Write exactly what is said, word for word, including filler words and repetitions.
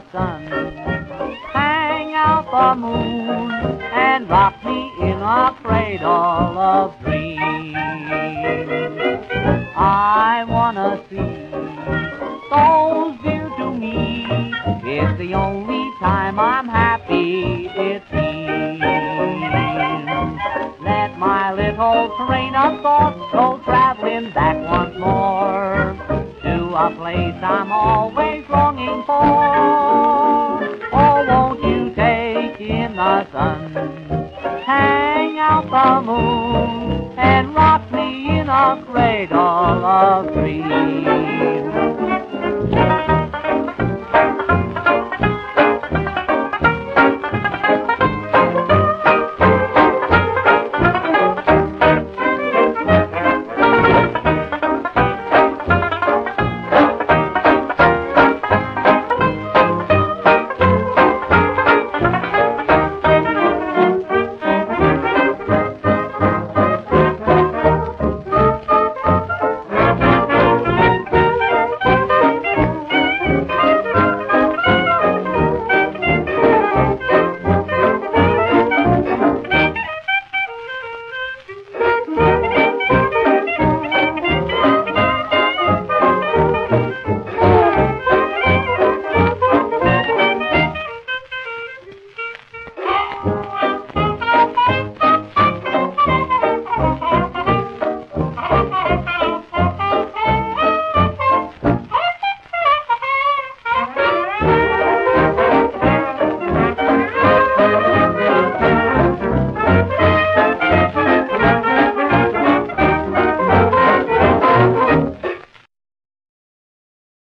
the sun. Hang out the moon and rock me in a cradle of dreams. I wanna see those dear to me. It's the only time I'm happy, it seems. Let my little train of thought go traveling back once more to a place I'm always longing for. Oh, won't you take in the sun, hang out the moon, and rock me in a cradle of dreams.